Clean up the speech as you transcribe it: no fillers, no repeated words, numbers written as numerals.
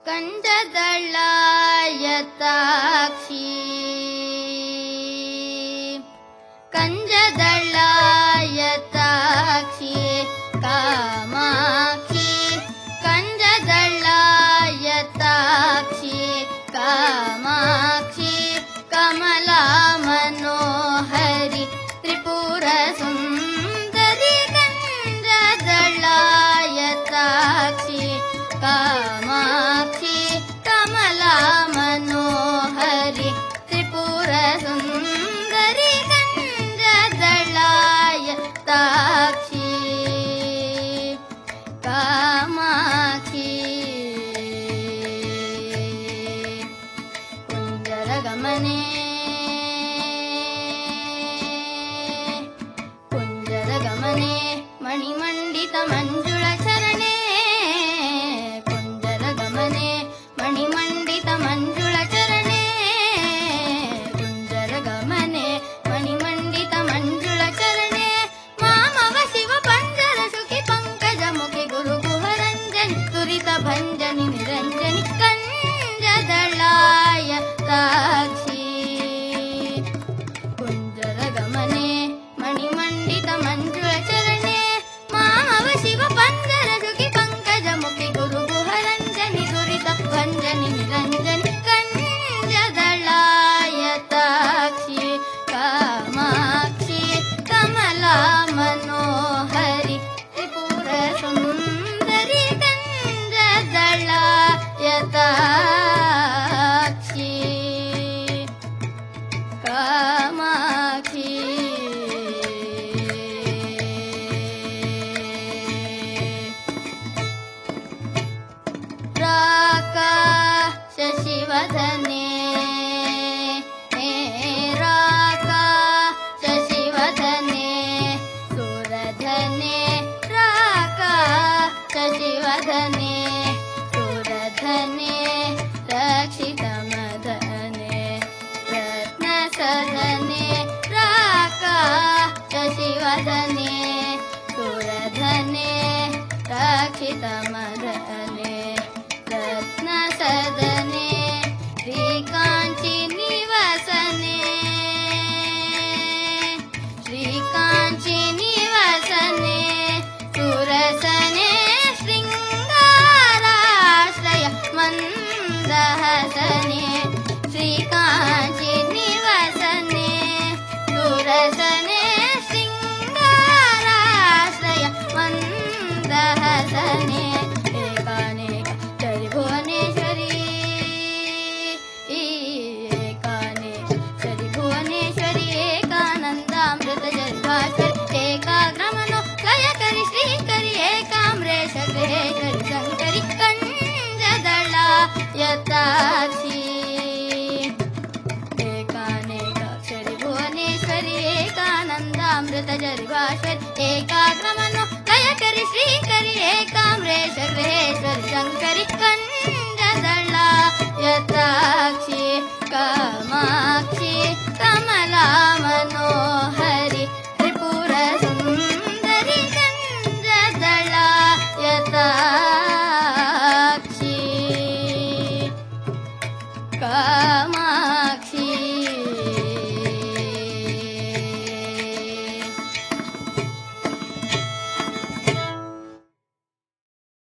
ಕಂಜದಳಾಯತಾಕ್ಷಿ ಕಂಜದಳಾಯತಾಕ್ಷಿ ಕಾಮಾಕ್ಷಿ ಕಂಜದಳಾಯತಾಕ್ಷಿ ಕಾಮಾಕ್ಷಿ ಕಮಲಾ ಮನೋಹರಿ ತ್ರಿಪುರ ಸುಂದರಿ ಕಂಜದಳಾಯತಾಕ್ಷಿ ಕಾಮಾಕ್ಷಿ ಕಮಲಾ ಮನೋಹರಿ ತ್ರಿಪುರ ಸುಂದರಿ ಕಂಜದಳಾಯತಾಕ್ಷಿ ಕಾಮಾಕ್ಷಿ ಕುಂಜರಗಮನೆ ಕುಂಜರಗಮನೆ ಮಣಿಮಂಡಿತ ಮಂಜುಳ ಚರಣೆ ಕುಂಜರಗಮನೆ ಮಣಿಮಂಡಿತ ಮಂಜುಳ ಚರಣೆ ಕುಂಜರಗಮನೆ ಮಣಿಮಂಡಿತ ಮಂಜುಳ ಚರಣೆ ಮಾಮವ ಶಿವ ಪಂಜರ ಶುಕಿ ಪಂಕಜ ಮುಖಿ ಗುರು ಗುಹರಂಜನಿ ತುರಿತ ಭಂಜನಿ ನಿರಂಜನಿ ಕಂಜದಳಾಯತಾಕ್ಷಿ ಕುಂಜರಗಮನೆ ಮಣಿಮಂಡಿತ ಮಂಜುಳ ಚರಣೆ ಮಾಮವ ಶಿವ ಪಂಜರ ಶುಕಿ ಪಂಕಜ ಮುಖಿ ಗುರು ಗುಹರಂಜನಿ ದುರಿತ ಭಂಜನಿ ನಿರಂಜನಿ ಕಂಜದಳಾಯತಾಕ್ಷಿ ಕಾಮಾಕ್ಷಿ ಕಮಲಾ ಮನೋಹರಿ ತ್ರಿಪುರ ಸುಂದರಿ ಕಂಜದಳಾಯತಾಕ್ಷಿ ಕಾಮಾಕ್ಷಿ ಶಶಿವದನೆ ಶಶಿವದನೆ ಸುರಧನೆ ಶಶಿವದನೆ ಸುರಧನೆ ರಕ್ಷಿತ ಮದನೆ ರತ್ನ ಸದನೆ ಶಶಿವದನೆ ಸುರಧನೆ ರಕ್ಷಿತ ಮದನೆ ರತ್ನ ಸದನೆ ಶ್ರೀಕಾಂಚಿ ನಿವಾಸನೆ ಶ್ರೀಕಾಂಚಿ ನಿವಾಸನೆ ಸುರಸನೆ ಶೃಂಗಾರಾಶ್ರಯ ಮಂದಹಸನೆ ಶ್ರೀಕಾಂಚಿ ನಿವಾಸನೆ ಸುರಸನೆ ಶೃಂಗಾರಾಶ್ರಯ ಮಂದಹಸನೆ ಏಕಾನೇಕ ತ್ರಿಭುವನೇಶ್ವರಿ ಏಕಾನೇಕ ತ್ರಿಭುವನೇಶ್ವರಿ ಏಕಾನಂದಾಮೃತ ಜರ್ಭಾಶ್ವರಿ ಏಕಾಗ್ರಮನೋ ಲಯಕರಿ ಶ್ರೀಕರಿ ಏಕಾಮ್ರೇಶ ಗೃಹೇಶ್ವರಿ ಶಂಕರಿ ಕಂಜದಳಾಯತಾಕ್ಷಿ ಏಕಾನೇಕ ತ್ರಿಭುವನೇಶ್ವರಿ ಏಕಾನಂದಾಮೃತ ಜರ್ಭಾಶ್ವರಿ ಏಕಾಗ್ರಮನೋ ಲಯಕರಿ ಶ್ರೀಕರಿ ಏಕಾಮ್ರೇಶ ಗೃಹೇಶ್ವರಿ ಶಂಕರಿ